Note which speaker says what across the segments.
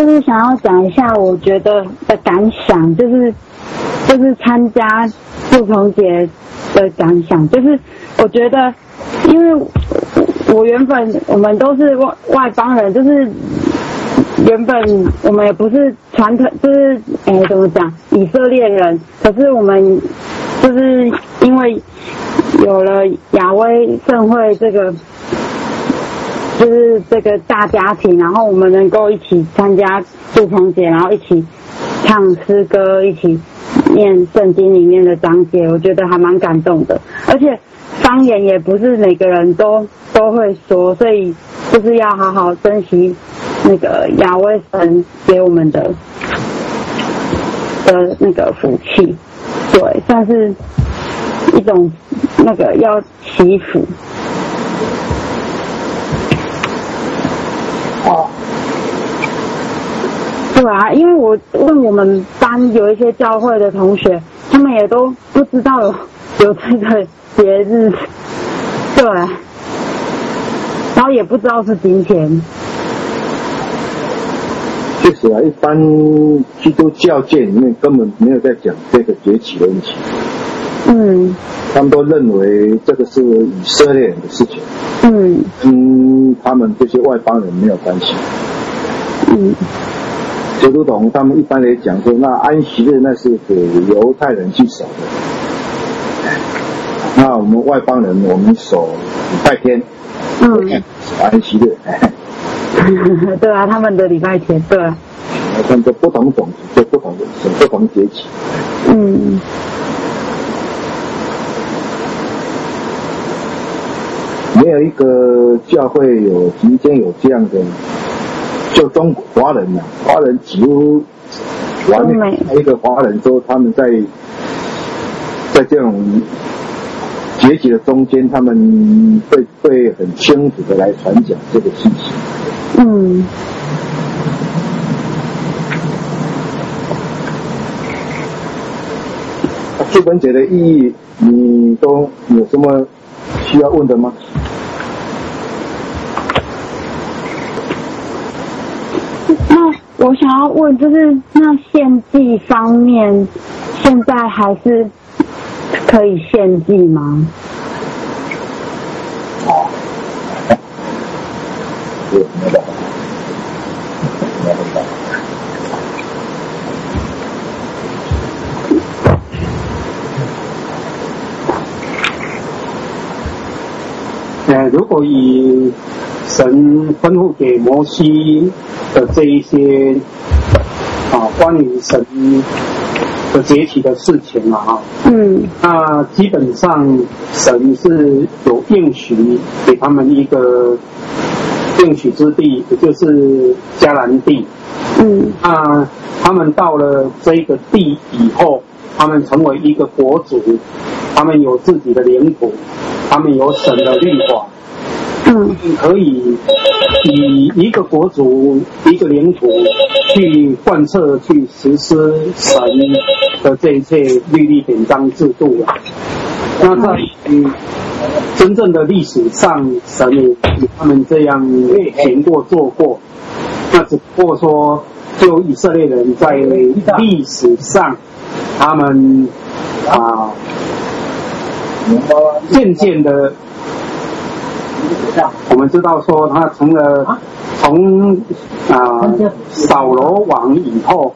Speaker 1: 就是想要讲一下我觉得的感想，就是参加祝棚节的感想，就是我觉得，因为我原本我们都是外邦人，就是原本我们也不是传统，就是怎么讲，以色列人，可是我们就是因为有了亚威盛会这个。就是这个大家庭，然后我们能够一起参加祝棚节，然后一起唱诗歌，一起念圣经里面的章节，我觉得还蛮感动的。而且方言也不是每个人都会说，所以就是要好好珍惜那个亚威神给我们的那个福气，对，算是一种那个要祈福。对啊，因为我问我们班有一些教会的同学，他们也都不知道有这个节日，对，然后也不知道是今天。
Speaker 2: 确实啊，一般基督教界里面根本没有在讲这个节期的问题。他们都认为这个是以色列人的事情。跟他们这些外邦人没有关系。就如同他们一般来讲说，那安息日那是给犹太人去守的，那我们外邦人我们守礼拜天，安息日。
Speaker 1: 对啊，他们的礼拜天，对啊。
Speaker 2: 他们的不同种族就不同的守不同节气。没有一个教会即将有这样的。就中国华人啊，华人几乎完美一个华人说，他们在这种节气的中间，他们会很清楚的来传讲这个信息。祝棚节的意义，你都有什么需要问的吗？
Speaker 1: 我想要问，就是那献祭方面，现在还是可以献祭吗？
Speaker 3: 如果以神吩咐给摩西的这一些关于神的节期的事情那基本上神是有应许给他们一个应许之地，也就是迦南地。那他们到了这个地以后，他们成为一个国族，他们有自己的领土，他们有神的律法。可以以一个国族、一个领土去贯彻、去实施神的这一切律例典章制度了。那在真正的历史上，神也他们这样行过、做过。那只不过说，就以色列人在历史上，他们渐渐的。我们知道说，他从扫罗王以后，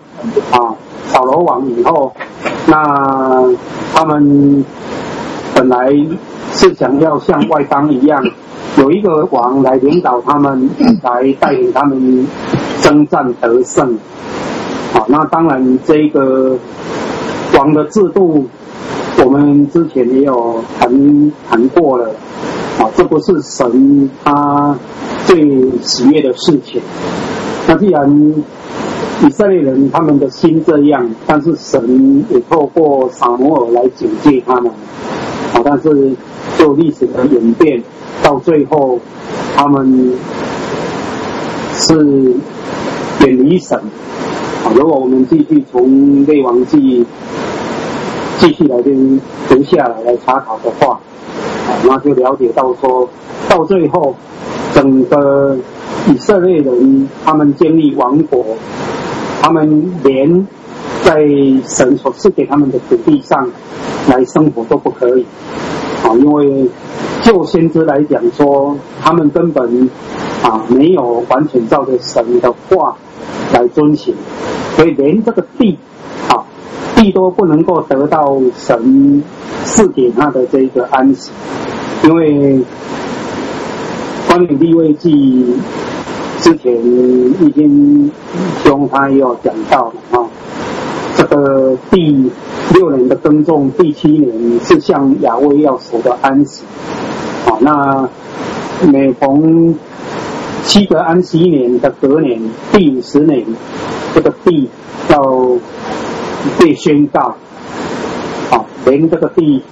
Speaker 3: 那他们本来是想要像外邦一样，有一个王来领导他们，来带领他们征战得胜。那当然这个王的制度，我们之前也有谈过了。这不是神他最喜悦的事情。那既然以色列人他们的心这样，但是神也透过撒母耳来警戒他们。但是就历史的演变，到最后他们是远离神。如果我们继续从列王记继续来读下来查考的话，那就了解到说，到最后整个以色列人他们建立王国，他们连在神所赐给他们的土地上来生活都不可以因为就先知来讲说，他们根本没有完全照着神的话来遵行，所以连这个地都不能够得到神赐给他的这个安息。因为关于利未记之前已经兄他也有讲到了这个第6年的耕种，第7年是向亚威要守的安息那每逢7个安息年的隔年第50年，这个地要被宣告连这个地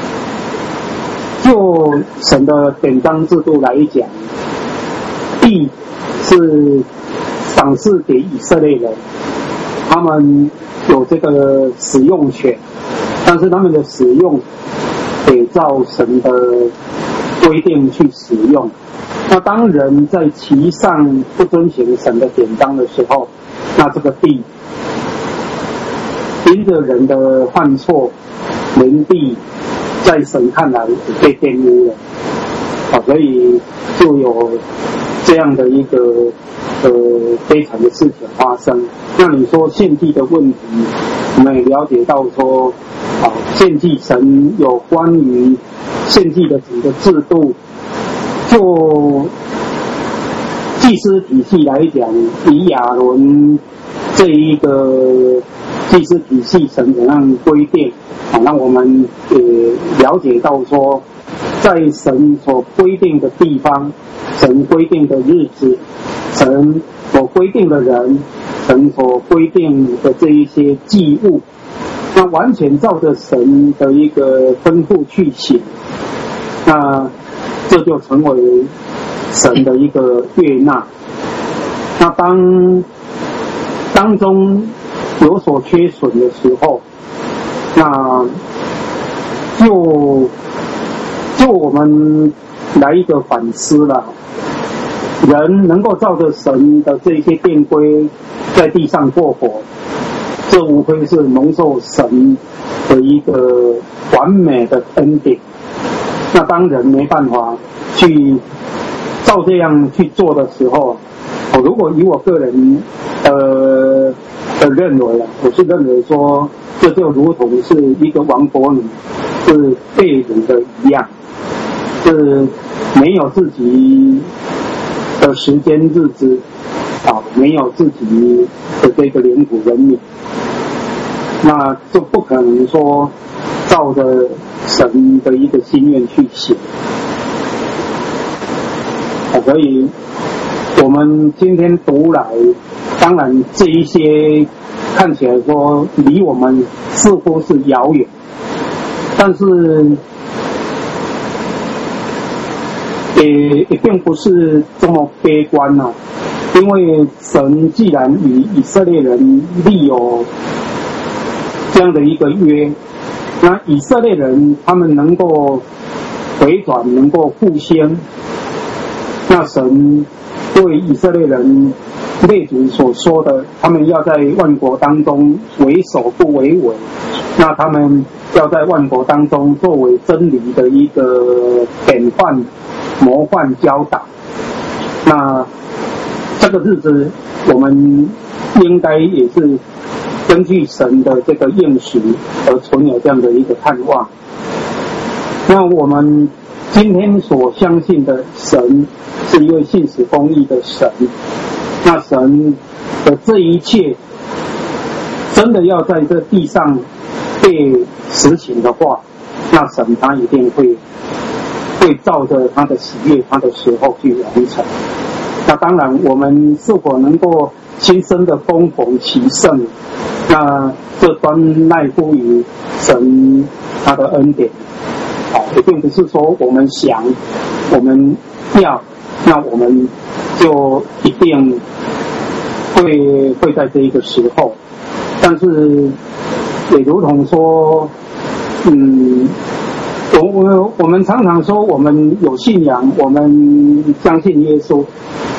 Speaker 3: 就神的典章制度来讲，地是赏赐给以色列人，他们有这个使用权，但是他们的使用得照神的规定去使用。那当人在其上不遵行神的典章的时候，那这个地因着人的犯错，人地在神看来被玷污了所以就有这样的一个悲惨的事情发生。那你说献祭的问题，我们也了解到说献祭神有关于献祭的整个制度，就祭司体系来讲，以亚伦这一个祭司体系神怎样规定那我们也了解到说，在神所规定的地方，神规定的日子，神所规定的人，神所规定的这一些祭物，那完全照着神的一个吩咐去行，那这就成为神的一个悦纳。那当中有所缺损的时候，那就我们来一个反思了。人能够照着神的这些典规在地上过活，这无非是蒙受神的一个完美的恩典。那当人没办法去照这样去做的时候，如果以我个人的认为我是认为说，这就如同是一个亡国女是被掳的一样，是没有自己的时间日子没有自己的这个领土人民，那就不可能说照着神的一个心愿去行所以我们今天读来，当然这一些看起来说离我们似乎是遥远，但是也并不是这么悲观因为神既然与以色列人立有这样的一个约，那以色列人他们能够回转，能够复兴，那神对以色列人列祖所说的，他们要在万国当中为首不为尾，那他们要在万国当中作为真理的一个典范模范教导。那这个日子我们应该也是根据神的这个应许而存有这样的一个盼望。那我们今天所相信的神是一位信实公义的神，那神的这一切真的要在这地上被实行的话，那神他一定会照着他的喜悦他的时候去完成。那当然我们是否能够亲身的恭逢其盛，那这端赖乎于神他的恩典也并不是说我们想我们要，那我们就一定会在这一个时候。但是也如同说我们常常说我们有信仰，我们相信耶稣，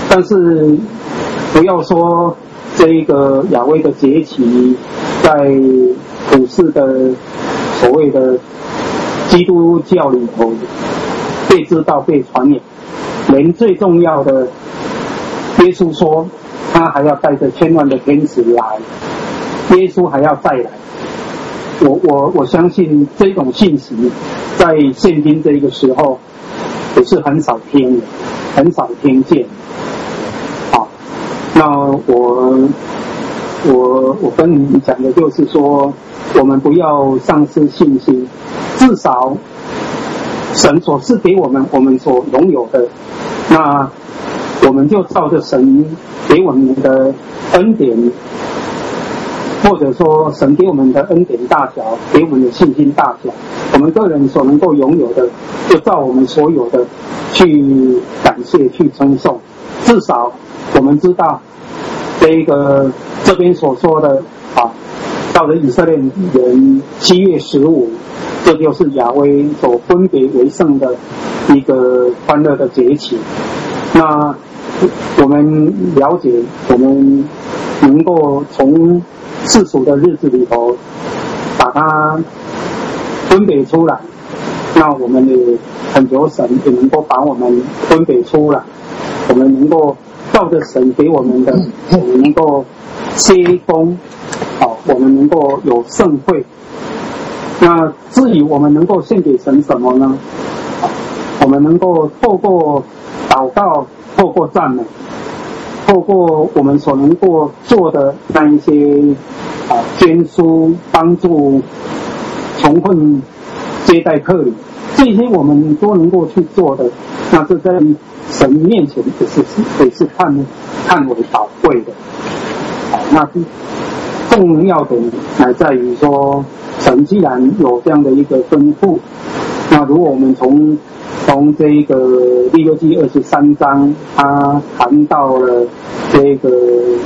Speaker 3: 但是不要说这一个亚威的节期在普世的所谓的基督教里头被知道被传扬，连最重要的耶稣说他还要带着千万的天使来，耶稣还要再来。我相信这种信息在现今这个时候也是很少听的，很少听见。好，那我跟你讲的就是说，我们不要丧失信心，至少神所赐给我们所拥有的，那我们就照着神给我们的恩典，或者说神给我们的恩典大小，给我们的信心大小，我们个人所能够拥有的，就照我们所有的去感谢去称颂。至少我们知道这边所说的到了以色列人7月15，这就是亚威所分别为圣的一个欢乐的节期。那我们了解，我们能够从世俗的日子里头把它分别出来，那我们也恳求神也能够把我们分别出来，我们能够照着神给我们的，我们能够歇工，我们能够有盛会。那至于我们能够献给神什么呢？我们能够透过祷告，透过赞美，透过我们所能够做的那一些捐书、帮助穷困、接待客旅，这些我们都能够去做的，那这在神面前也是看为宝贵的。那重要的乃在于说，神既然有这样的一个吩咐，那如果我们从这个利未记23章，他谈到了这个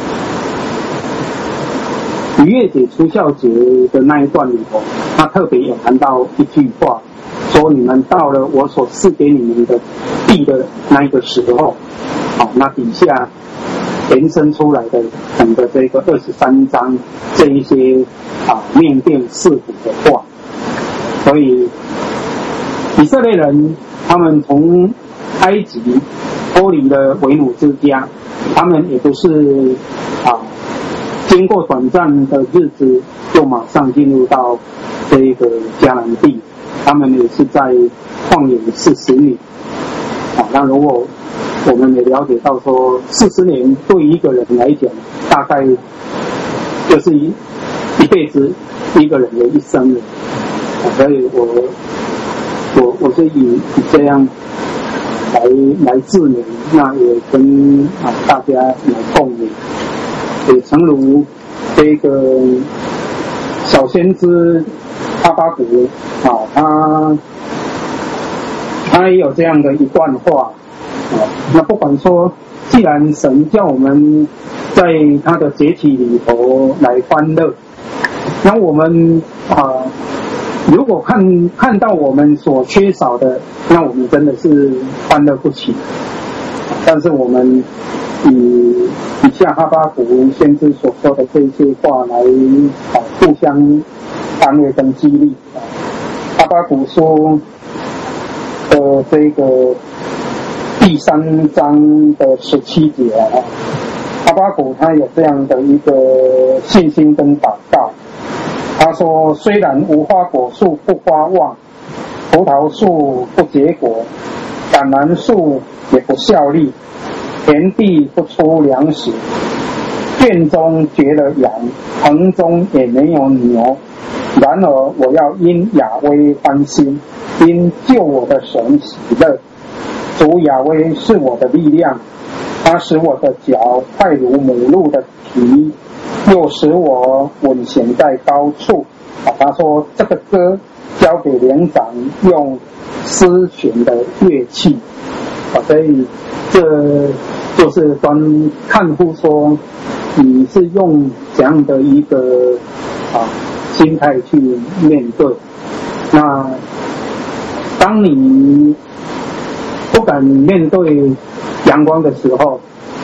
Speaker 3: 逾越节、除酵节的那一段里头，他特别有谈到一句话，说你们到了我所赐给你们的地的那一个时候，那底下延伸出来的整个这个23章这一些面殿四府的话。所以以色列人他们从埃及脱离了为奴之家，他们也不是经过短暂的日子就马上进入到这个迦南地，他们也是在旷野40年。那如果我们也了解到说，40年对一个人来讲，大概就是一辈子一个人的一生了。所以我是以这样来自勉，那也跟大家来共勉。也诚如这个小先知哈巴谷他也有这样的一段话。那不管说，既然神叫我们在他的节期里头来欢乐，那我们如果看到我们所缺少的，那我们真的是欢乐不起。但是我们以下哈巴谷先知所说的这些话来互相安慰跟激励。哈巴谷书的这个第3章的17节哈巴谷他有这样的一个信心跟祷告。他说，虽然无花果树不发旺，葡萄树不结果，橄榄树也不效力，田地不出粮食，圈中绝了羊，棚中也没有牛，然而我要因亚威欢心，因救我的神喜乐。主亚威是我的力量，他使我的脚快如母鹿的蹄，又使我稳行在高处。他说这个歌交给连长用丝弦的乐器。所以这就是看乎说你是用怎样的一个心态去面对。那当你不敢面对阳光的时候，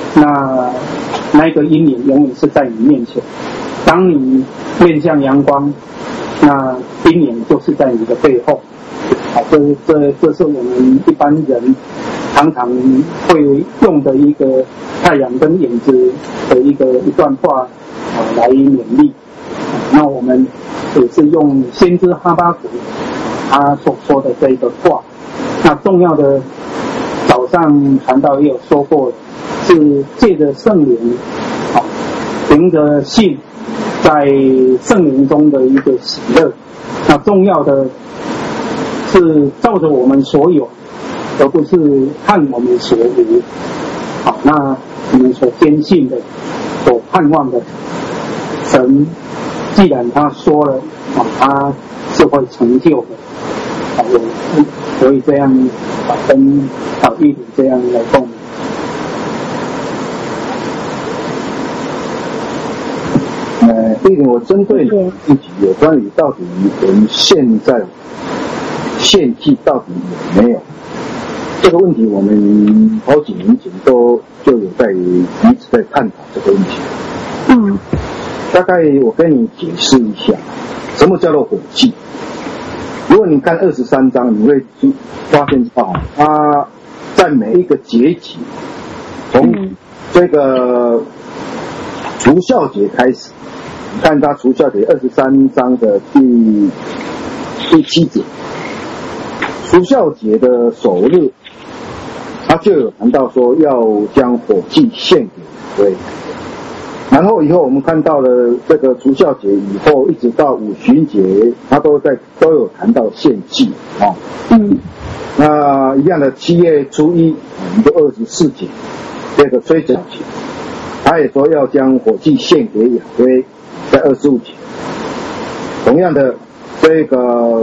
Speaker 3: 那一个阴影永远是在你面前。当你面向阳光，那阴影就是在你的背后。好，这是我们一般人常常会用的一个太阳跟影子的一段话来勉励。那我们也是用先知哈巴谷他所说的这一个话。那重要的早上传道也有说过，是借着圣灵，凭着信，在圣灵中的一个喜乐。那重要的是照着我们所有，而不是看我们所无。好，那我们所坚信的、所盼望的，神既然他说了，他是会成就的。好，所以这样跟玉玲这样来共鸣。
Speaker 2: 玉玲，我针对你自己有关于到底我们现在献祭到底有没有这个问题，我们好几年前就有在一直在探讨这个问题。大概我跟你解释一下，什么叫做火祭。如果你看23章，你会发现到它在每一个节期，从这个除酵节开始，你看它除酵节23章的第7节，除酵节的首日，他就有谈到说要将火祭献给耶和华。然后以后我们看到了这个除酵节以后，一直到五旬节，他都有谈到献祭啊。那一样的7月初1，我们就24节这个吹角节，他也说要将火祭献给亚威，在25节。同样的这个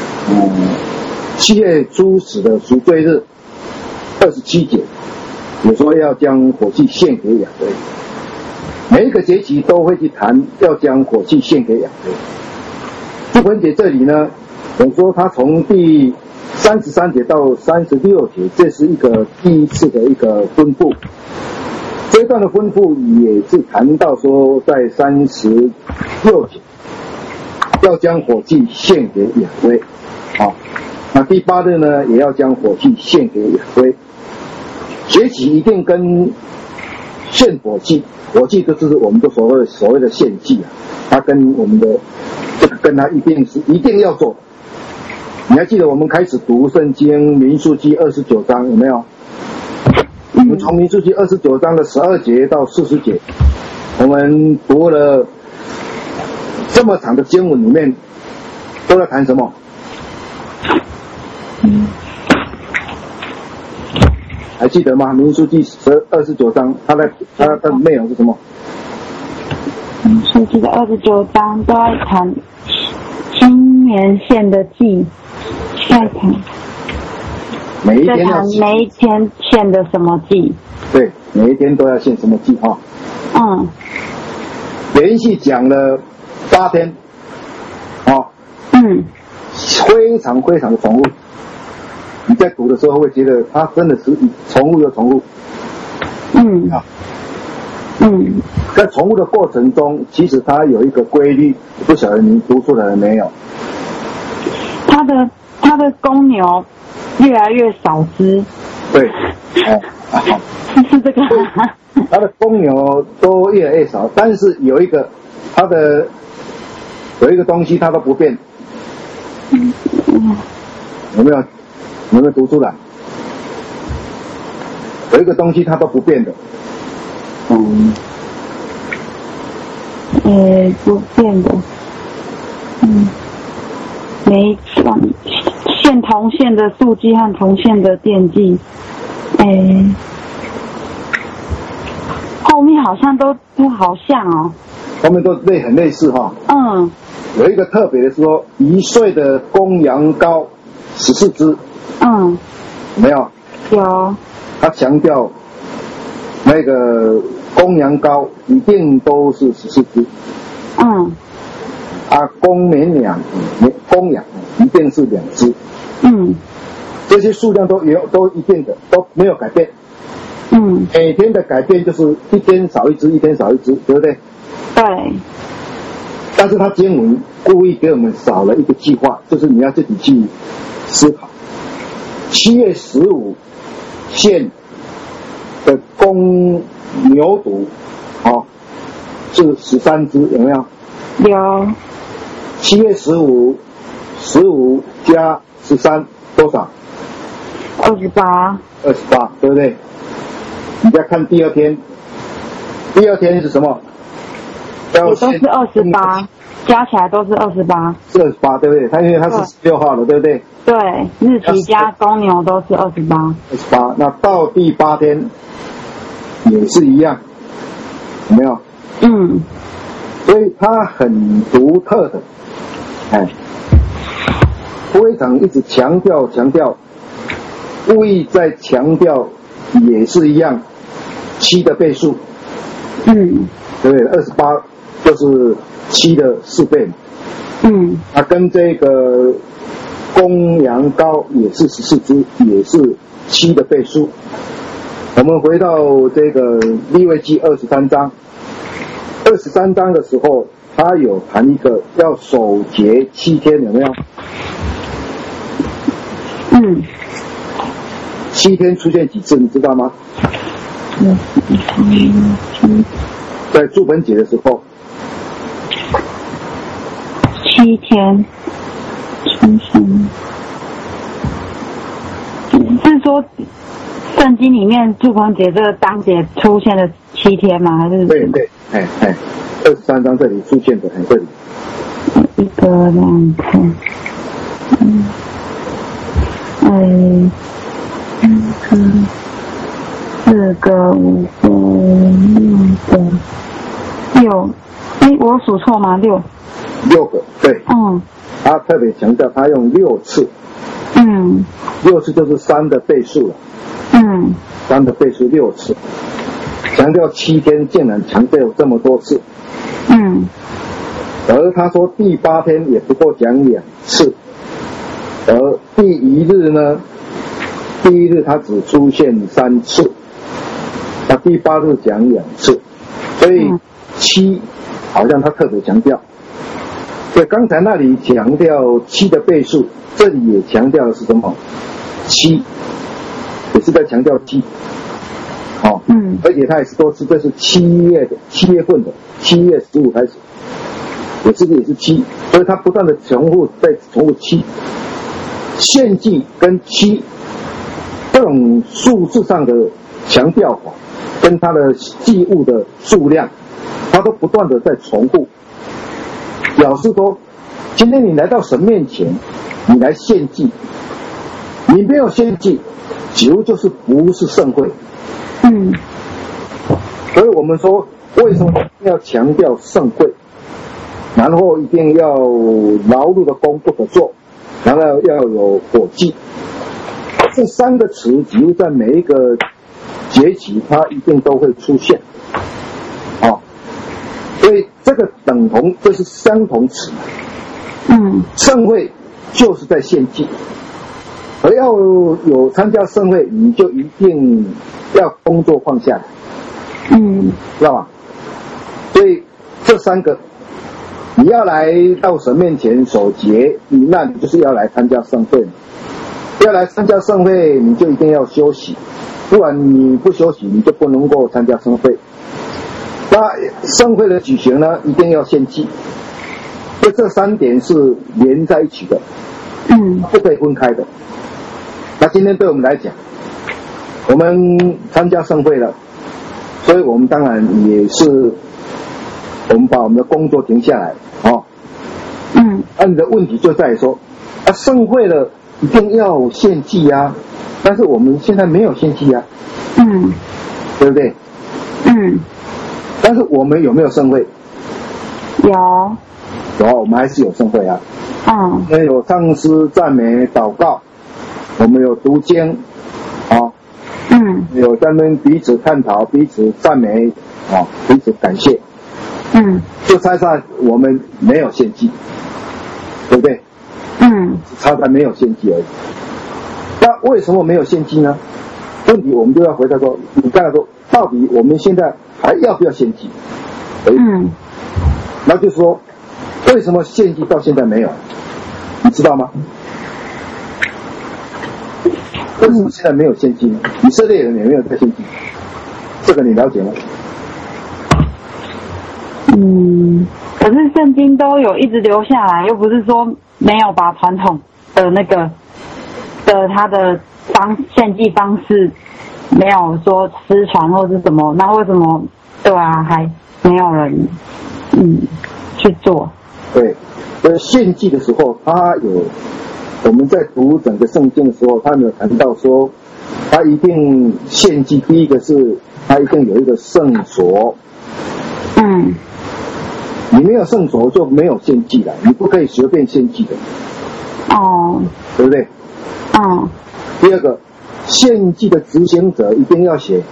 Speaker 2: 7月初10的赎罪日27节，也说要将火祭献给亚威。每一个节期都会去谈要将火祭献给亚威。复活节这里呢，我说他从第33节到36节，这是一个第一次的一个吩咐。这一段的吩咐也是谈到说，在36节要将火祭献给亚威。那第8日呢，也要将火祭献给亚威。节期一定跟献火祭就是我们的所谓的献祭啊，它跟我们的这个跟它一定要做的。你还记得我们开始读圣经民数记29章有没有？我们从民数记29章的12节到40节，我们读了这么长的经文里面，都在谈什么？还记得吗？民数记29章，它的内容是什么？
Speaker 1: 民数记的29章都在谈今年献的祭，在谈每一天献的什么祭？
Speaker 2: 对，每一天都要献什么祭哈？连续讲了8天，非常非常的重复。你在读的时候会觉得它真的是重复又重复。在重复的过程中，其实它有一个规律，不晓得你读出来了没有？
Speaker 1: 它的公牛越来越少只。
Speaker 2: 对，
Speaker 1: 是这个。
Speaker 2: 它的公牛都越来越少，但是有一个东西它都不变。有没有读出来？有一个东西它都不变的。
Speaker 1: 不变的。每线铜线的素祭和铜线的奠祭，后面好像都好像哦。
Speaker 2: 后面都很类似哈。有一个特别的说，1岁的公羊羔14只。有没有？
Speaker 1: 有。
Speaker 2: 他强调那个公羊羔一定都是14只。公羊一定是2只。这些数量都一定的，都没有改变。 每天的改变就是一天少一只，一天少一只，对不对？
Speaker 1: 对。
Speaker 2: 但是他经文故意给我们少了一个计划，就是你要自己去思考。7月15献的公牛犊，是13只，有没有？
Speaker 1: 有。
Speaker 2: 7月15加13多少
Speaker 1: ？28，
Speaker 2: 对不对？你再看第二天是什么？
Speaker 1: 也都是28，加起来都是28。
Speaker 2: 是28，对不对？因为它是16号了，对不对？
Speaker 1: 对，日期加公牛都是28。
Speaker 2: 那到第8天也是一样，有没有？所以它很独特的，非常一直强调，故意在强调，也是一样，7的倍数，对不对？28就是7的4倍嘛，它跟这个公羊羔也是14只，也是7的倍数。我们回到这个利未记23章的时候，他有谈一个要守节7天，有没有？7天出现几次，你知道吗？在住本节的时候
Speaker 1: ，7天出现，是说圣经里面住棚节这个当节出现了7天吗？还是？
Speaker 2: 对，23章这里出现的，这里。
Speaker 1: 1个2个4个5个6个6，我数错吗？6
Speaker 2: 个，对。他特别强调他用6次，6次就是3的倍数了，3的倍数6次，强调7天竟然强调这么多次，而他说第8天也不过讲2次，而第1日呢，第1日他只出现3次，那第8日讲2次，所以7好像他特别强调。所以刚才那里强调7的倍数，这里也强调的是什么？7，也是在强调7，而且他也是多次，这是7月份的7月15开始，也是7，所以他不断的重复7，献祭跟7这种数字上的强调法，跟他的祭物的数量，他都不断的在重复。表示说，今天你来到神面前，你来献祭，你没有献祭，几乎就是不是圣会。所以我们说，为什么要强调圣会，然后一定要劳碌的工不可做，然后要有火祭，这3个词几乎在每一个节期它一定都会出现，所以这个等同，这是相同词。圣会就是在献祭，而要有参加圣会，你就一定要工作放下来，知道吧？所以这3个，你要来到神面前守节，那你就是要来参加圣会，要来参加圣会，你就一定要休息，不然你不休息，你就不能够参加圣会。那圣会的举行呢，一定要献祭，所以这3点是连在一起的，不可以分开的。那今天对我们来讲，我们参加圣会了，所以我们当然也是，我们把我们的工作停下来，那你的问题就在于说，圣会了一定要献祭啊，但是我们现在没有献祭啊，对不对？但是我们有没有圣会？
Speaker 1: 有，
Speaker 2: 我们还是有圣会啊。我们有唱诗、赞美、祷告，我们有读经，有咱们彼此探讨、彼此赞美，彼此感谢。就差在我们没有献祭，对不对？差在没有献祭而已。那为什么没有献祭呢？ 问题我们就要回答说，你刚才说，到底我们现在还要不要献祭？那就是说，为什么献祭到现在没有？你知道吗？为什么现在没有献祭呢？以色列人也没有在献祭，这个你了解吗？
Speaker 1: 可是圣经都有一直留下来，又不是说没有把传统的那个的他的献祭方式没有说失传或是什么，那为什么对啊还没有人去做？对，
Speaker 2: 献祭的时候，我们在读整个圣经的时候，他没有谈到说，他一定献祭，第一个是他一定有一个圣所。你没有圣所就没有献祭了，你不可以随便献祭的。对不对？第二个，献祭的执行者一定要写，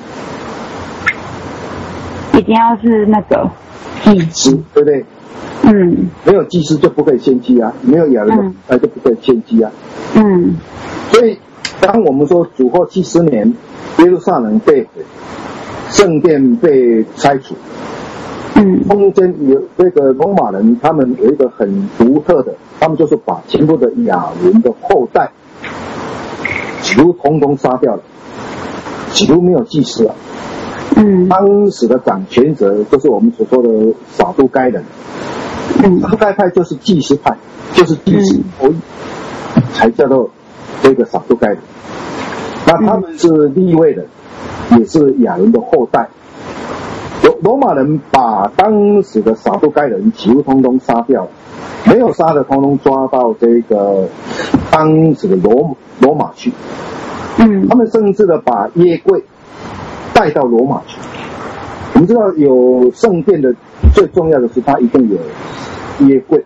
Speaker 1: 一定要是那个祭司，
Speaker 2: 对不对？没有祭司就不可以献祭啊，没有亚伦的就不可以献祭啊。所以当我们说主后70年，耶路撒冷被毁，圣殿被拆除，中间有这个罗马人，他们有一个很独特的，他们就是把全部的亚伦的后代几乎统统杀掉了，几乎没有祭司了。当时的掌权者就是我们所说的撒都该人。撒都该派就是祭司派，就是祭司后裔，才叫做这个撒都该人。那他们是利未人，也是亚伦的后代。罗马人把当时的撒都该人几乎通通杀掉了，没有杀的通通抓到这个当时的罗马去。他们甚至的把约柜带到罗马去。我们知道有圣殿的最重要的是它一定有约柜。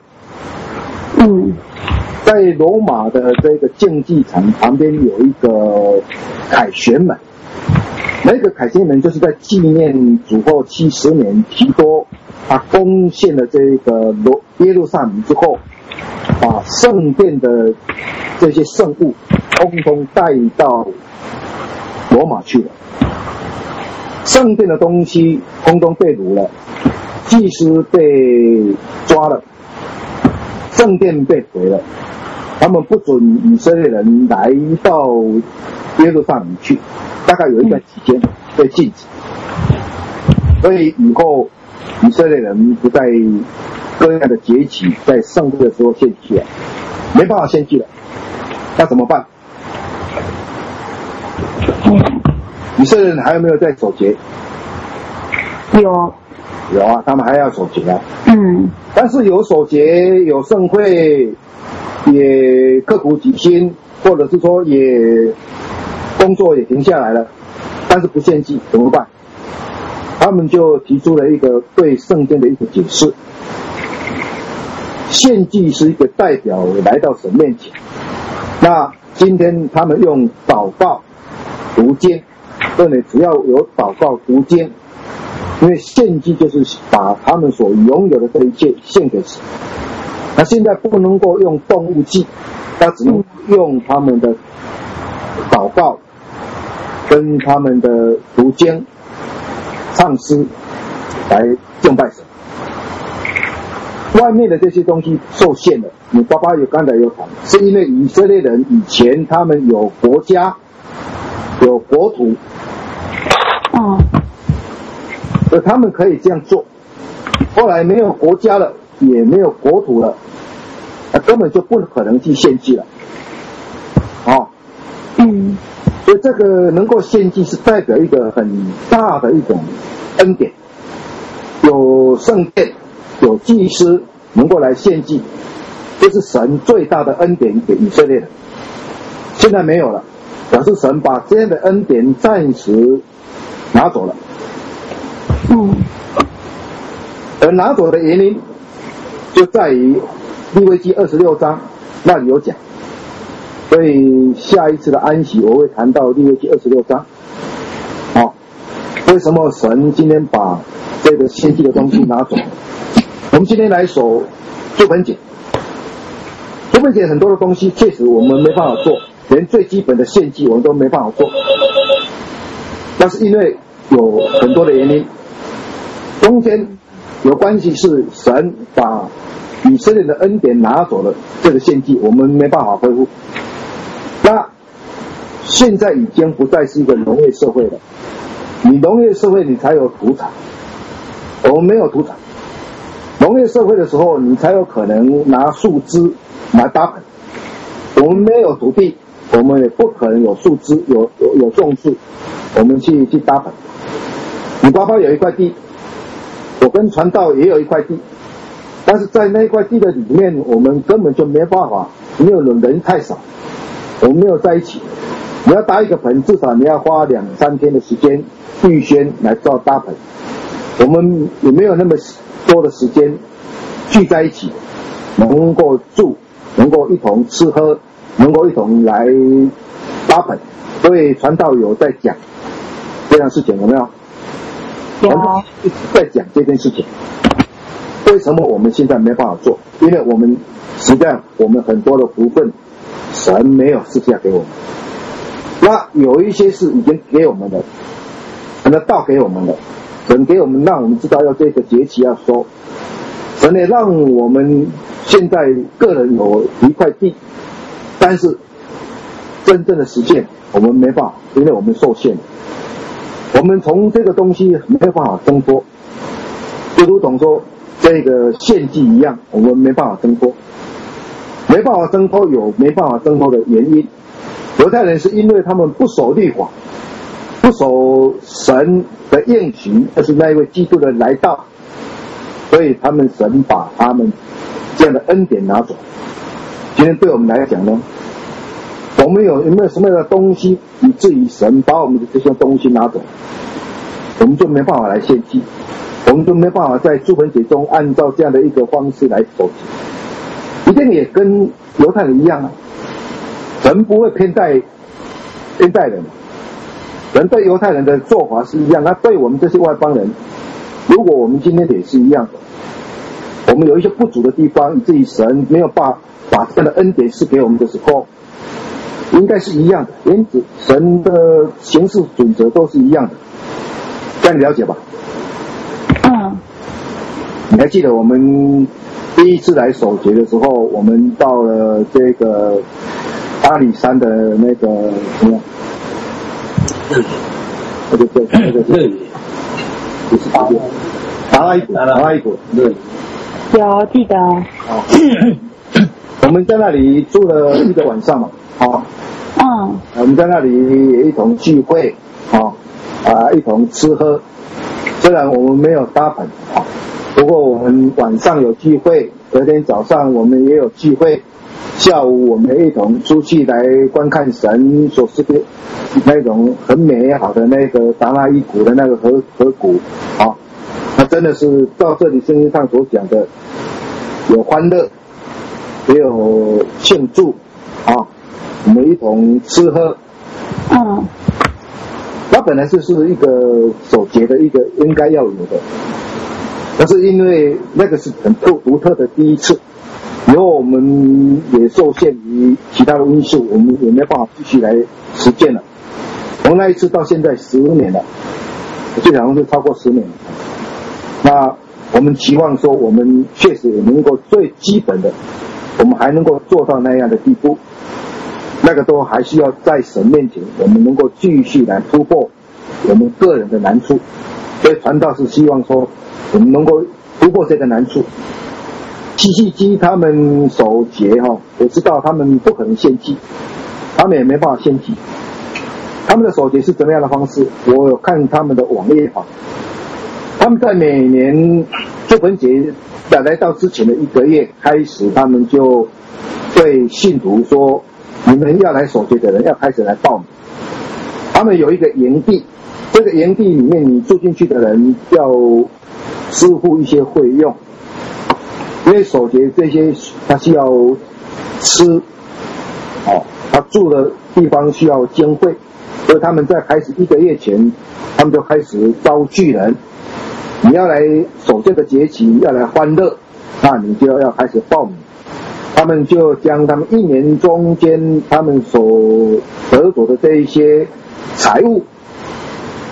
Speaker 2: 在罗马的这个竞技场旁边有一个凯旋门，那个凯旋门就是在纪念主后70年提多他攻陷了这个耶路撒冷之后，把圣殿的这些圣物通通带到罗马去了。圣殿的东西通通被掳了，祭司被抓了，圣殿被毁了，他们不准以色列人来到耶路撒冷去，大概有一段期间被禁止。所以以后以色列人不在各样的节期在圣日的时候献祭了，没办法献祭了，那怎么办？以色列人还有没有在守节？有啊，他们还要守节啊。但是有守节，有盛会，也刻苦己心，或者是说也工作也停下来了，但是不献祭怎么办？他们就提出了一个对圣经的一个解释。献祭是一个代表来到神面前，那今天他们用祷告读经，所以呢只要有祷告读经，因为献祭就是把他们所拥有的这一切献给神。那现在不能够用动物祭，他只能用他们的祷告跟他们的读经唱诗来敬拜神。外面的这些东西受限了，你爸爸刚才有谈，是因为以色列人以前他们有国家有国土，所以他们可以这样做。后来没有国家了，也没有国土了，根本就不可能去献祭了。所以这个能够献祭是代表一个很大的一种恩典，有圣殿，有祭司能够来献祭，这是神最大的恩典给以色列人。现在没有了，表示神把这样的恩典暂时拿走了。而拿走的原因就在于利未记26章那里有讲，所以下一次的安息我会谈到利未记26章。为什么神今天把这个献祭的东西拿走？我们今天来守住棚节，住棚节很多的东西确实我们没办法做，连最基本的献祭我们都没办法做。 那是因为有很多的原因，中间有关系是神把以色列的恩典拿走了这个献祭，我们没办法恢复。那现在已经不再是一个农业社会了，你农业社会你才有土产，我们没有土产。农业社会的时候，你才有可能拿树枝来搭棚。我们没有土地，我们也不可能有树枝，有种树，我们去搭棚。你爸爸有一块地，我跟传道也有一块地，但是在那块地的里面，我们根本就没办法，因为人太少，我们没有在一起。你要搭一个棚，至少你要花2-3天的时间预先来做搭棚。我们也没有那么多的时间聚在一起，能够住，能够一同吃喝，能够一同来搭棚。所以传道有在讲这样事情，有没有？
Speaker 1: 有。
Speaker 2: 一直在讲这件事情。为什么我们现在没办法做？因为我们实际上我们很多的福分，神没有赐下给我们。那有一些是已经给我们的，神的道给我们的，神给我们，让我们知道要这个节期要收。神也让我们现在个人有一块地，但是真正的实践我们没办法，因为我们受限。我们从这个东西没办法挣脱，就如同说这个献祭一样，我们没办法挣脱。没办法挣脱有没办法挣脱的原因。犹太人是因为他们不守律法，不守神的应许，就是那一位基督的来到，所以他们神把他们这样的恩典拿走。今天对我们来讲呢，我们有没有什么样的东西以至于神把我们的这些东西拿走，我们就没办法来献祭，我们就没办法在住棚节中按照这样的一个方式来守节。一定也跟犹太人一样啊，神不会偏待人，人对犹太人的做法是一样，他对我们这些外邦人，如果我们今天也是一样的，我们有一些不足的地方，以至于神没有把这样的恩典赐给我们的时候，应该是一样的，因此神的行事准则都是一样的，这样你了解吧？
Speaker 1: 嗯。
Speaker 2: 你还记得我们第一次来守节的时候，我们到了这个阿里山的那个什么？那个不是达拉伊谷，对。
Speaker 1: 有记得。
Speaker 2: 我们在那里住了1个晚上嘛，
Speaker 1: 嗯。
Speaker 2: 我们在那里也一同聚会，一同吃喝。虽然我们没有搭棚，不过我们晚上有聚会，隔天早上我们也有聚会，下午我们一同出去来观看神所赐的那种很美好的那个达拉伊谷的那个河谷，那真的是到这里圣经上所讲的，有欢乐，也有庆祝，我们一同吃喝。
Speaker 1: 嗯。
Speaker 2: 那本来是一个守节的一个应该要有的，但是因为那个是很独特的第一次，以后我们也受限于其他的因素，我们也没办法继续来实践了。从那一次到现在10年了，我记得好像是超过10年了。那我们期望说，我们确实也能够最基本的，我们还能够做到那样的地步。那个都还需要在神面前，我们能够继续来突破我们个人的难处。所以传道是希望说，我们能够突破这个难处。七夕鸡他们守节我知道他们不可能献祭，他们也没办法献祭。他们的守节是怎么样的方式？我有看他们的网页他们在每年住棚节来到之前的1个月开始，他们就对信徒说，你们要来守节的人要开始来报名。他们有一个营地，这个营地里面你住进去的人要支付一些费用，因为守节这些他需要吃，他住的地方需要经费，所以他们在开始1个月前，他们就开始招聚人。你要来守这个节期，要来欢乐，那你就要开始报名。他们就将他们1年中间他们所得着的这一些财物，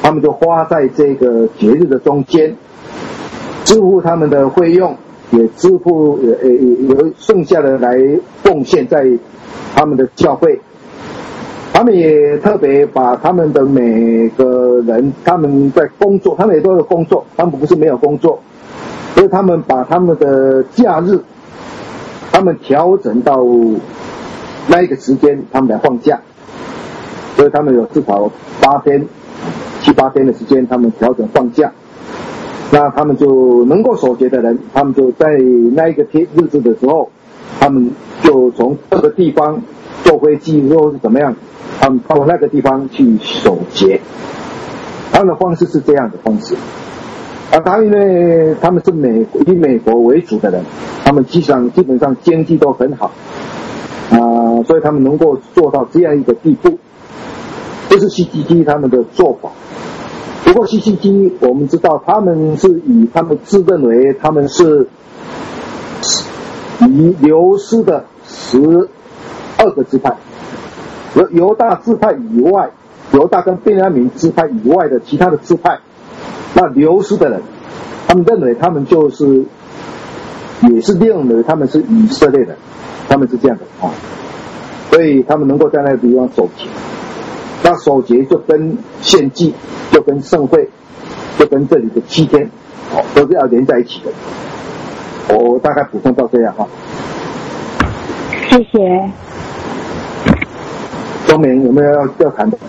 Speaker 2: 他们就花在这个节日的中间，支付他们的费用，也支付有剩下的来贡献在他们的教会。他们也特别把他们的每个人，他们在工作，他们也都有工作，他们不是没有工作，所以他们把他们的假日，他们调整到那一个时间，他们来放假，所以他们有至少7、8天的时间，他们调整放假。那他们就能够守节的人，他们就在那一个日子的时候，他们就从各个地方坐飞机或是怎么样，他们到那个地方去守节。他们的方式是这样的方式。因为他们是以美国为主的人，他们基本上经济都很好，所以他们能够做到这样一个地步。这是 CCG 他们的做法。不过 CCG 我们知道他们自认为他们是以流失的12个支派，犹大支派以外，犹大跟便雅悯支派以外的其他的支派，那流失的人，他们认为他们也是认为他们是以色列人，他们是这样的所以他们能够在那个地方守节。那守节就跟献祭，就跟盛会，就跟这里的7天，都是要连在一起的。我大概补充到这样
Speaker 1: 谢谢。
Speaker 2: 钟明有没有要谈的？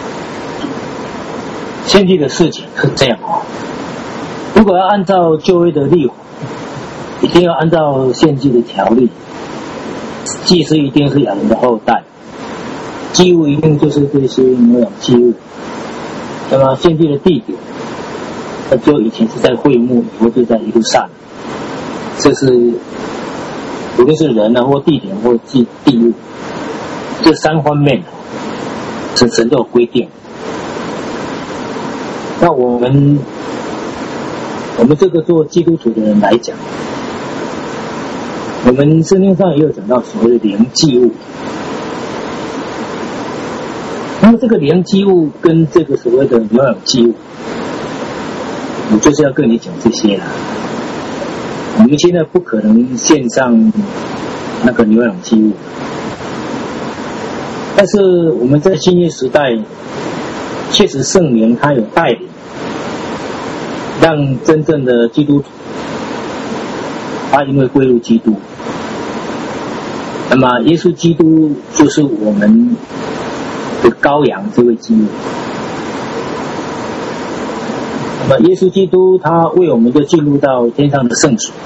Speaker 4: 献祭的事情是这样如果要按照旧约的律法，一定要按照献祭的条例，祭司一定是亚伦的后代，祭物一定就是这些牛羊祭物。那么献祭的地点，就以前是在会幕，以后就在耶路撒冷。这是无论是人或地点或地物，这3方面神都有规定。那我们这个做基督徒的人来讲，我们圣经上也有讲到所谓的灵祭物。那么这个灵祭物跟这个所谓的牛羊祭物，我就是要跟你讲这些啦。我们现在不可能献上那个牛羊祭物，但是我们在新约时代，确实圣灵他有带领，让真正的基督徒，他因为归入基督，那么耶稣基督就是我们的羔羊，这位基督。那么耶稣基督他为我们就进入到天上的圣所，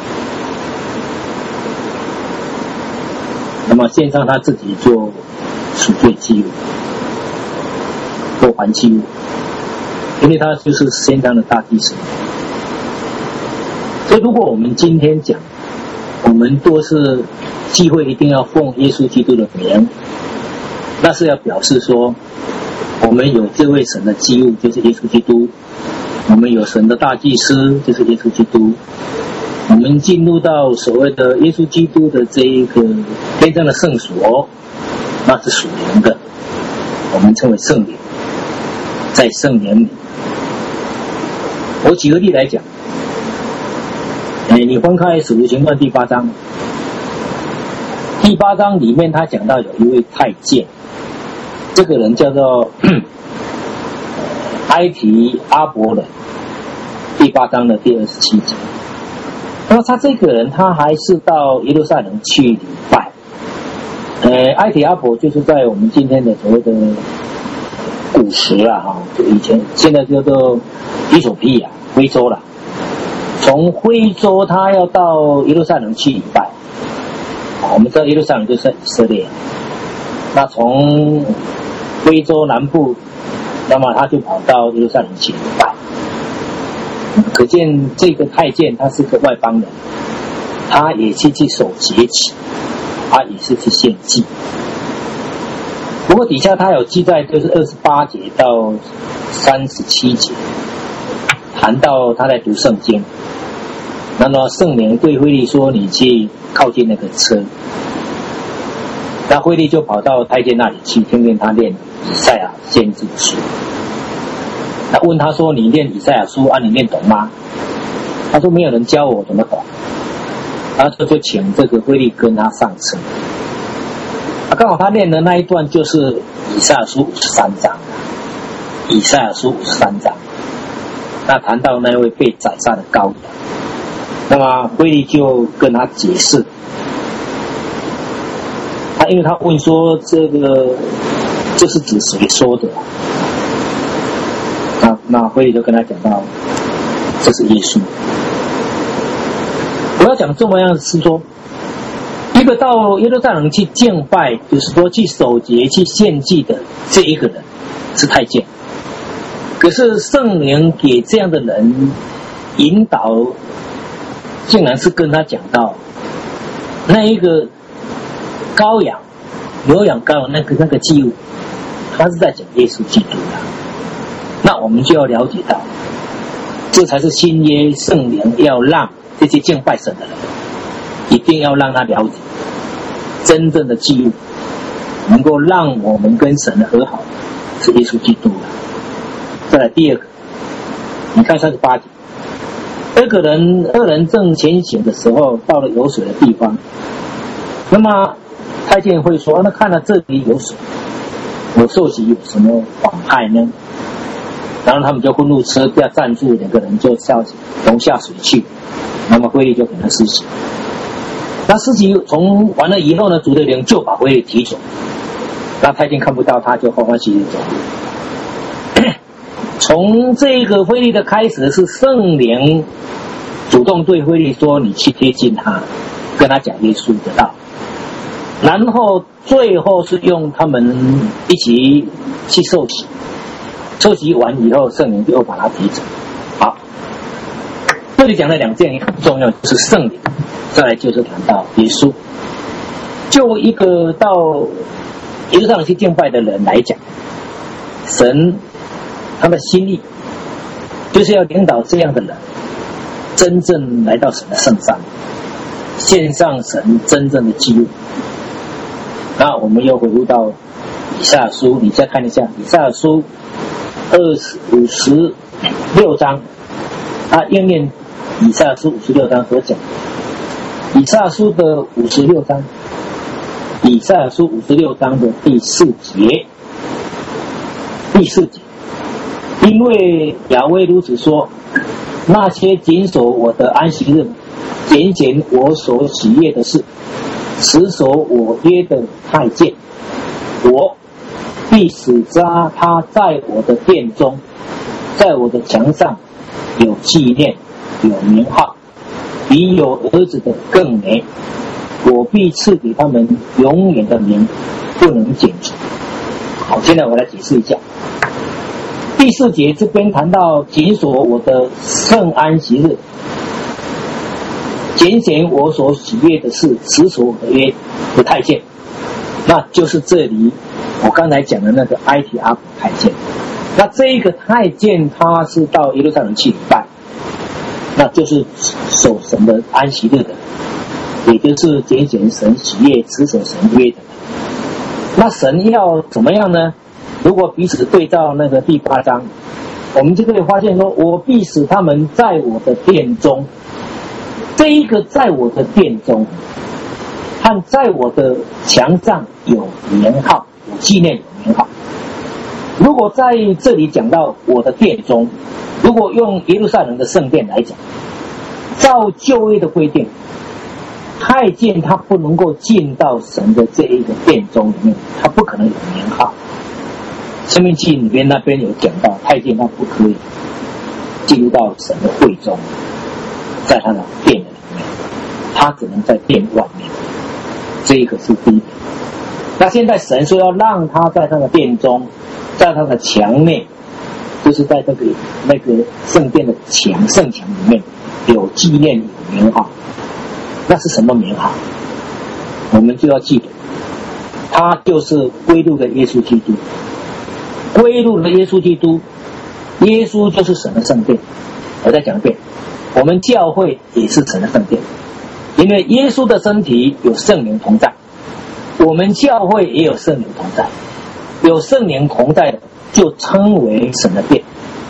Speaker 4: 那么献上他自己做赎罪祭物，做还祭物，因为他就是天上的大祭司。所以如果我们今天讲，我们都是聚会一定要奉耶稣基督的名，那是要表示说我们有这位神的祭物，就是耶稣基督，我们有神的大祭司，就是耶稣基督，我们进入到所谓的耶稣基督的这一个天上的圣所，那是属灵的，我们称为圣灵，在圣灵里。我举个例来讲，你翻开使徒行传第8章，第8章里面他讲到有一位太监，这个人叫做埃提阿伯人，第8章的第27节。那么他这个人他还是到耶路撒冷去礼拜。埃提阿伯就是在我们今天的所谓的古时就以前现在叫做伊索比亚非洲啦。从非洲他要到耶路撒冷去礼拜，我们知道耶路撒冷就是以色列，那从非洲南部，那么他就跑到耶路撒冷去礼拜。可见这个太监他是个外邦人，他也是去守节期，他也是去献祭。不过底下他有记载，就是28节到37节谈到他在读圣经，那么圣灵对腓力说，你去靠近那个车，那腓力就跑到太监那里去，听见他念以赛亚先知书。 他问他说：“你念以赛亚书啊，你念懂吗？”他说：“没有人教我怎么懂。”然后就请这个菲利跟他上车。刚好他念的那一段就是以赛亚书53章，以赛亚书53章。那谈到那位被宰杀的羔羊，那么菲利就跟他解释。因为他问说这是指谁说的？那菲利就跟他讲到，这是耶稣。我要讲这么样是说，一个到耶路撒冷去敬拜，就是说去守节、去献祭的这一个人是太监，可是圣灵给这样的人引导，竟然是跟他讲到那一个羔羊、牛羊羔羊那个祭物，他是在讲耶稣基督的。那我们就要了解到，这才是新约圣灵要让这些敬拜神的人，一定要让他了解真正的祭物，能够让我们跟神和好，是耶稣基督的。再来第二个，你看38节，二人正前行的时候，到了有水的地方，那么太监会说：“那看到这里有水，我受洗有什么妨害呢？”然后他们就昏入车，不要站住，两个人就融下水去。那么菲利就给他施洗。那施洗从完了以后呢，主的灵就把菲利提走。那太监看不到他，就欢欢喜喜走。从这个菲利的开始是圣灵主动对菲利说：“你去贴近他，跟他讲耶稣的道。”然后最后是用他们一起去受洗。受洗完以后，圣灵就把他提走。好，这里讲的两件也很重要，就是圣灵，再来就是谈到耶稣。就一个到耶路撒冷去敬拜的人来讲，神他的心意就是要领导这样的人真正来到神的圣上，献上神真正的祭物。那我们又回顾到以赛亚书，你再看一下以赛亚书56章，应验以赛亚书56章所讲。以赛亚书的56章，以赛亚书56章的第4节，因为雅威如此说：那些谨守我的安息日，拣选我所喜悦的事，持守我约的太监，我必使他在我的殿中，在我的墙上有纪念，有名号，比有儿子的更美。我必赐给他们永远的名，不能减除。好，现在我来解释一下。第4节这边谈到谨守我的圣安息日，拣选我所喜悦的事，持守我的约的太监，那就是这里我刚才讲的那个埃提阿伯太监。那这一个太监他是到耶路撒冷去礼拜，那就是守神的安息日的，也就是拣选神喜悦、持守神约的。那神要怎么样呢？如果彼此对照那个第8章，我们就可以发现说：我必使他们在我的殿中。这一个在我的殿中和在我的墙上有名号，有纪念，有名号。如果在这里讲到我的殿中，如果用耶路撒冷的圣殿来讲，照旧约的规定，太监他不能够进到神的这一个殿中里面，他不可能有名号。申命记里面那边有讲到，太监他不可以进入到神的会中，在他的殿里面，他只能在殿外面。这一个是第一点。那现在神说要让他在他的殿中，在他的墙内，就是在那个圣殿的圣墙里面有纪念，有名号。那是什么名号？我们就要记得，他就是归入的耶稣基督。归入了耶稣基督，耶稣就是神的圣殿。我再讲一遍，我们教会也是神的圣殿，因为耶稣的身体有圣灵同在，我们教会也有圣灵同在，有圣灵同在的就称为神的殿。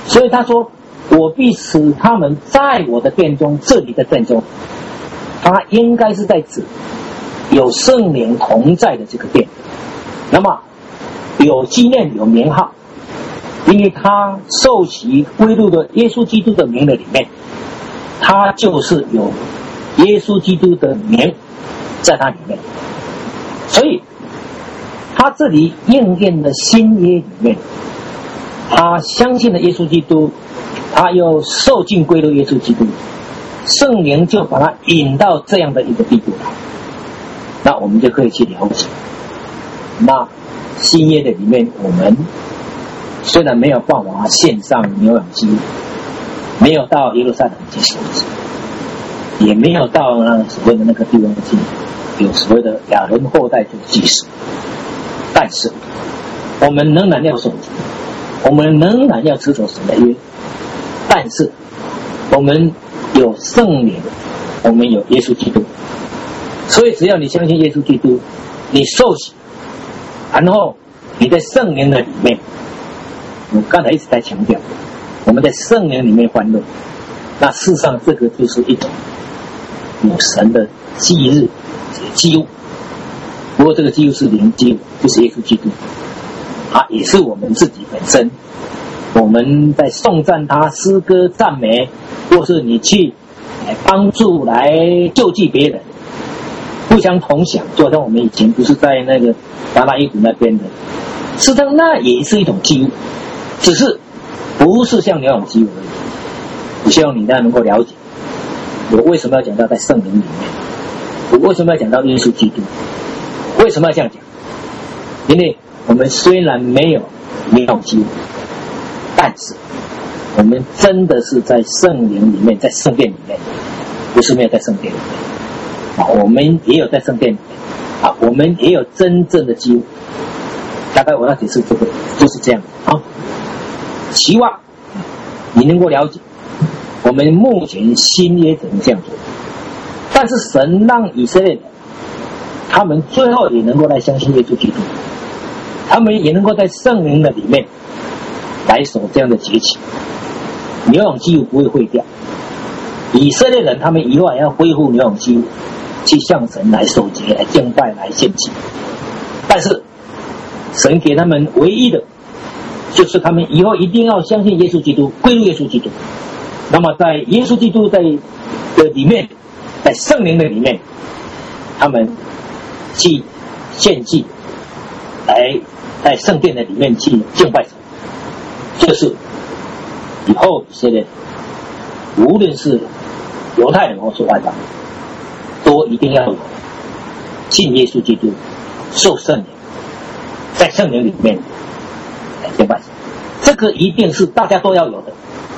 Speaker 4: 所以他说，我必使他们在我的殿中，这里的殿中，他应该是在指有圣灵同在的这个殿。那么有纪念有名号，因为他受洗归入的耶稣基督的名的里面，他就是有耶稣基督的名在他里面，所以他这里应验的新约里面，他相信了耶稣基督，他又受尽归入耶稣基督，圣灵就把他引到这样的一个地步来，那我们就可以去了解。那新约的里面，我们虽然没有办法献上牛羊祭，没有到耶路撒冷去守祭，也没有到所谓的那个地方祭，有所谓的亚伦后代做祭司，但是我们仍然要守祭，我们仍然要持守神的约，但是我们有圣灵，我们有耶稣基督，所以只要你相信耶稣基督，你受洗，然后你在圣灵的里面，我刚才一直在强调，我们在圣灵里面欢乐，那事实上这个就是一种有神的祭日祭物，不过这个祭物是灵祭物，就是耶稣基督啊，也是我们自己本身，我们在颂赞他，诗歌赞美，或是你去帮助来救济别人，互相同享，就好像我们以前不是在那个达拉伊谷那边的，实际上那也是一种祭物，只是不是像牛羊祭物而已。我希望你大家能够了解，我为什么要讲到在圣灵里面，我为什么要讲到耶稣基督，为什么要这样讲？因为我们虽然没有牛羊祭物，但是我们真的是在圣灵里面，在圣殿里面，不是没有在圣殿里面啊，我们也有在圣殿里面啊，我们也有真正的祭物。大概我要解释这个就是这样啊，希望你能够了解我们目前新约怎么这样做，但是神让以色列人他们最后也能够来相信耶稣基督，他们也能够在圣灵的里面来守这样的节期，牛羊祭物不会废掉。以色列人他们以后也要恢复牛羊祭物，去向神来守节，来敬拜，来献祭。但是神给他们唯一的就是他们以后一定要相信耶稣基督，归入耶稣基督。那么在耶稣基督的里面，在圣灵的里面，他们去献祭，来在圣殿的里面去敬拜神。这是以后以色列无论是犹太人或是外邦人，都一定要有信耶稣基督，受圣灵，在圣灵里面来敬拜神，这个一定是大家都要有的。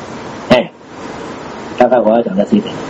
Speaker 4: 大概我要讲到这一点。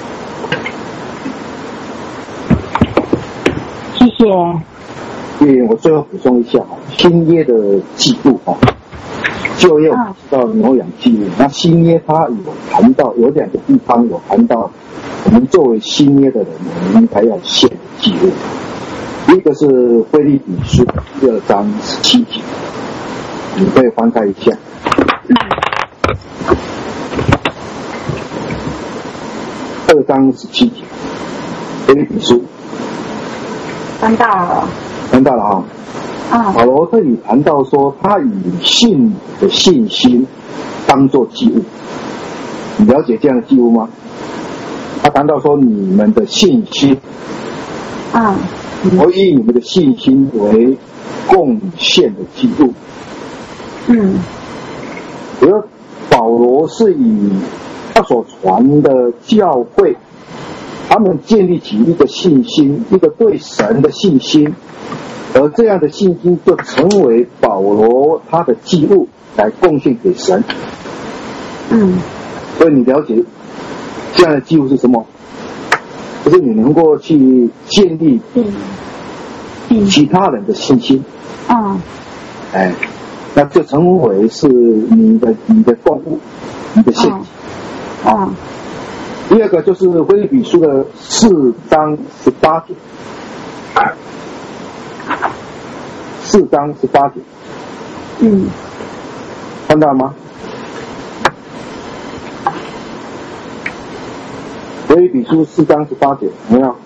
Speaker 1: 谢谢。
Speaker 2: 我最后补充一下新约的记录就要知道牛羊祭物。那新约它有谈到有两个地方有谈到，我们作为新约的人，我们应该要献祭物。一个是腓立比书2章17节，你可以翻开一下。2章17节，腓立比书。
Speaker 1: 翻到了。
Speaker 2: 翻到了保罗这里谈到说，他以信的信心当作祭物。你了解这样的祭物吗？他谈到说，你们的信心，我以你们的信心为贡献的祭物。而保罗是以他所传的教会，他们建立起一个信心，一个对神的信心，而这样的信心就成为保罗他的祭物来贡献给神。所以你了解这样的祭物是什么？就是你能够去建立其他人的信心。那就成为是你的供物，你的献祭。第二个就是腓立比书的4章18节，4章18节，看到了吗？ 腓立比书4章18节，有没有？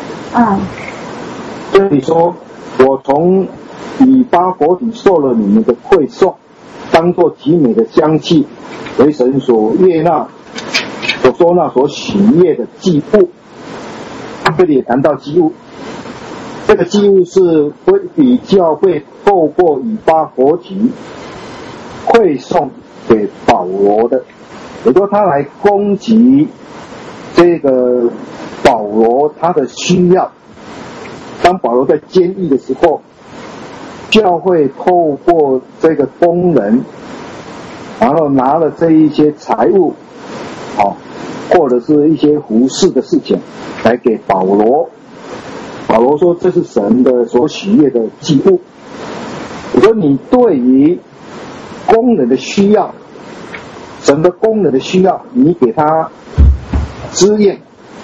Speaker 2: 这里说，我从以巴弗提受了你们的馈送，当作极美的香气，为神所悦纳、所收纳、所喜悦的祭物。这里也谈到祭物，这个祭物是腓立比教会透过以巴弗提馈送给保罗的，也就是说他来供给这个保罗他的需要。当保罗在监狱的时候，教会透过这个工人，然后拿了这一些财物，或者是一些服侍的事情来给保罗。保罗说这是神的所喜悦的祭物。我说你对于工人的需要，神的工人的需要，你给他支援，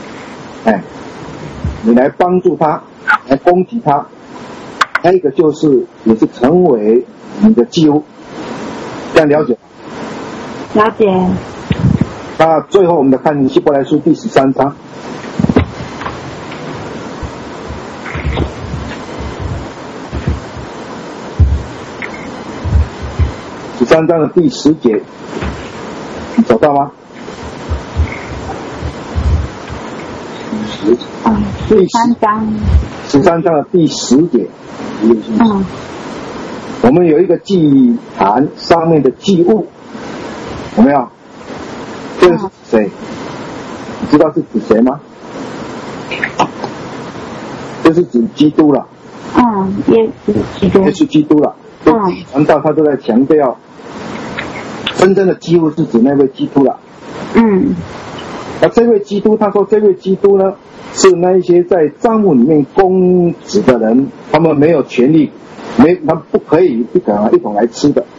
Speaker 2: 你来帮助他，来供给他。还有一个就是也是成为你的祭物，这样了解？
Speaker 1: 了解。
Speaker 2: 那最后我们来看希伯来书第13章。13章的第10节，你找到吗
Speaker 1: ？13
Speaker 2: 章的第10节。我们有一个祭坛上面的祭物，有没有？这是谁？你知道是指谁吗？这是指基督了。
Speaker 1: 耶稣基督
Speaker 2: 了。难道他都在强调真正的基督是指那位基督了？那这位基督，他说这位基督呢，是那一些在帐幕里面供职的人，他们没有权利，他们不可以一同来吃的。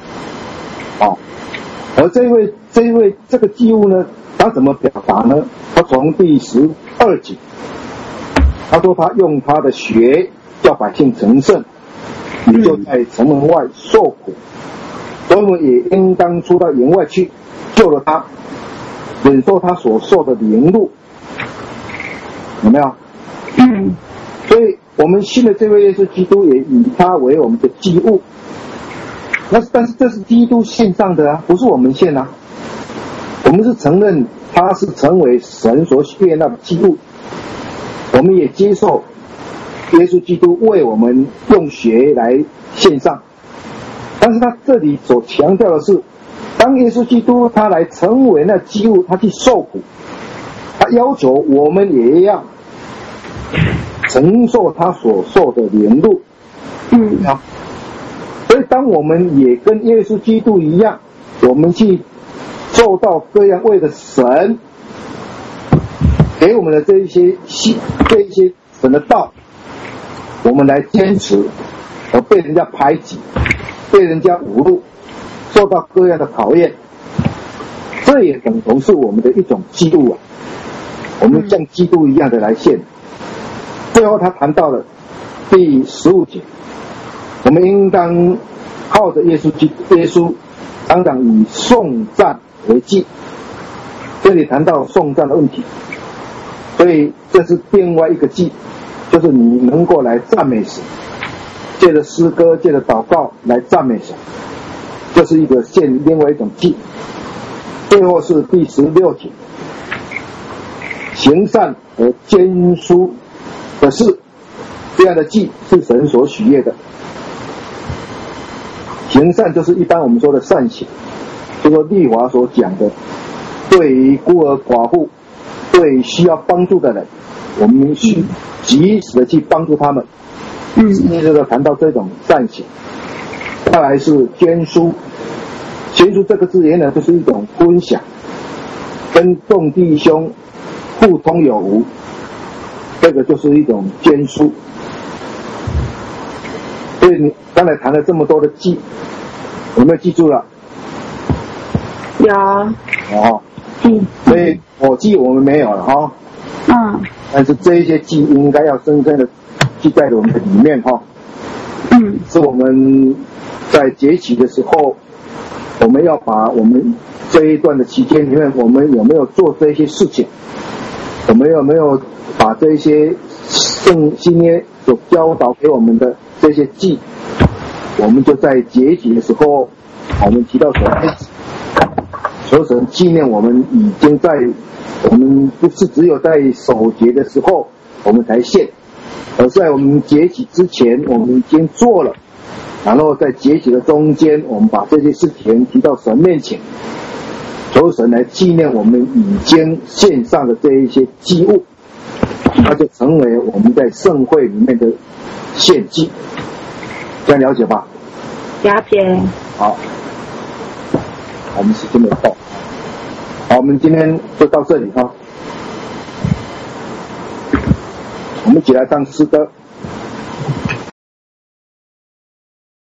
Speaker 2: 而这个祭物呢，他怎么表达呢？他从第12节，他说他用他的血叫百姓成圣，你就在城门外受苦，所以我们也应当出到营外去，救了他，忍受他所受的凌辱，有没有？所以我们信的这位耶稣基督也以他为我们的祭物。但是这是基督献上的不是我们献啊。我们是承认他是成为神所悦纳的祭物，我们也接受耶稣基督为我们用血来献上。但是他这里所强调的是，当耶稣基督他来成为那祭物，他去受苦，他要求我们也要承受他所受的凌辱。所以当我们也跟耶稣基督一样，我们去受到各样为了神给我们的这一些神的道，我们来坚持，而被人家排挤，被人家侮辱，受到各样的考验，这也等同是我们的一种祭物我们像基督一样的来献。最后他谈到了第15节，我们应当靠着耶稣常常以颂赞为祭。这里谈到颂赞的问题，所以这是另外一个祭，就是你能够来赞美神，借着诗歌，借着祷告来赞美神，这是一个献另外一种祭。最后是第16节，行善和坚书的事，这样的祭是神所喜悦的。行善就是一般我们说的善行，就是律法所讲的，对于孤儿寡妇，对需要帮助的人，我们需及时的去帮助他们。接着谈到这种善行。再来是捐书，捐书这个字原来就是一种分享，跟众弟兄互通有无，这个就是一种捐书。所以你刚才谈了这么多的祭，有没有记住了？
Speaker 1: 有。
Speaker 2: 所以火祭我们没有了但是这一些祭应该要深深的记在我们的里面是我们在节期的时候，我们要把我们这一段的期间里面，我们有没有做这些事情， 我们有没有把这些圣新约所教导给我们的这些祭，我们就在节期的时候，我们提到神，求神纪念我们已经在，我们不是只有在守节的时候我们才献，而在我们节期之前我们已经做了，然后在节期的中间，我们把这些事情提到神面前，求神来纪念我们已经献上的这一些祭物，它就成为我们在圣会里面的献祭。这样了解吧？
Speaker 1: 了解。
Speaker 2: 好，我们时间没到，好，我们今天就到这里哈。我们一起来唱诗歌。